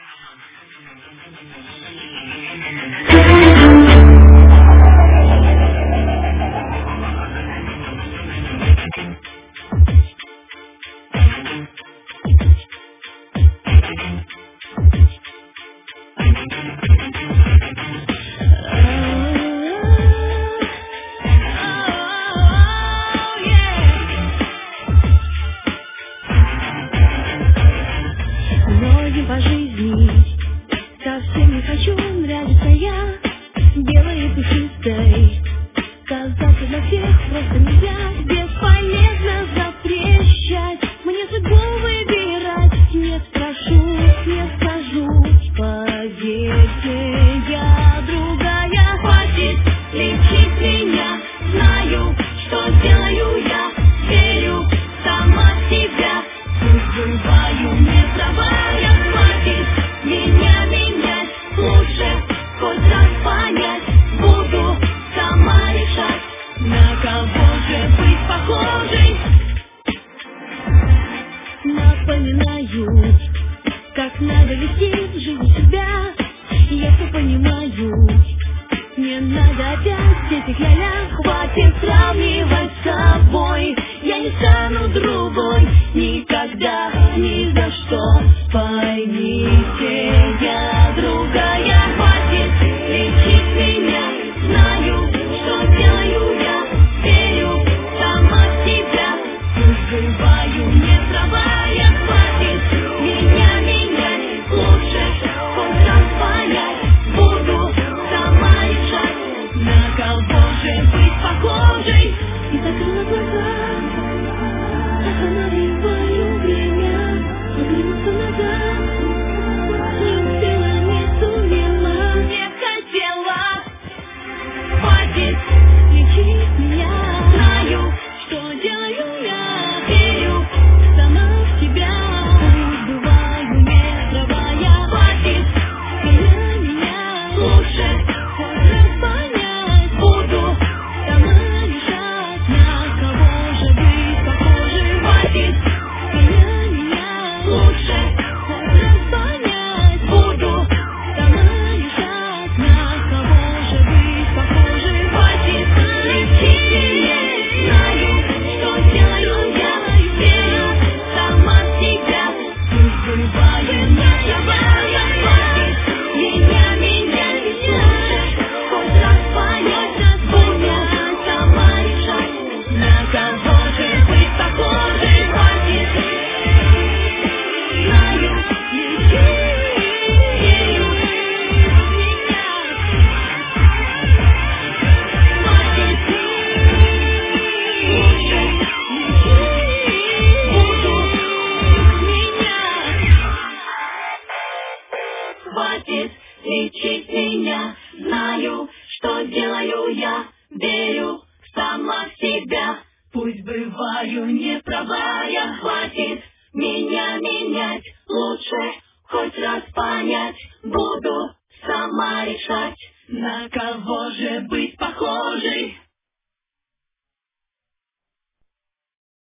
Многим по жизни совсем не хочу нравиться я, белой и пушистой. Казаться для всех просто нельзя, бесполезно запрещать мне судьбу выбирать. Не спрошу, не скажу, поверьте, я другая. Хватит лечить меня, знаю, что делаю я, верю сама в себя. Бываю неправая, хватит меня менять, лучше хоть раз понять, буду сама решать, на кого же быть похожей. Напоминаю, как надо вести жизнь себя, я все понимаю, не надо опять этих ля-ля. Хватит сравнивать с собой, я не стану другой никогда, ни за что. Поймите, я другая. Хватит лечить меня, знаю, что делаю я, верю сама в себя. Бываю неправая, хватит меня менять, лучше хоть раз понять, буду сама решать, на кого же быть похожей. И закрыла глаза, останавливаю время, оглянуться назад, не успела, не сумела, не хотела. Хватит лечить меня, знаю, что делаю я, верю сама в себя. Бываю неправая, хватит меня, лучше хоть раз понять, буду сама решать, на кого же быть похожей. Хватит меня, лучше хоть раз понять, буду сама решать, на кого же быть похожей. Хватит лечить меня, знаю, что делаю я, верю сама в себя. Бываю неправая, хватит меня менять, лучше хоть раз понять, буду сама решать, на кого же быть похожей. Хватит, знаю, лечить, верю меня. Хватит, лучше лечить, буду меня. Хватит лечить меня, знаю, что делаю я, верю сама в себя. Пусть бываю неправая, хватит меня менять, лучше хоть раз понять, буду сама решать, на кого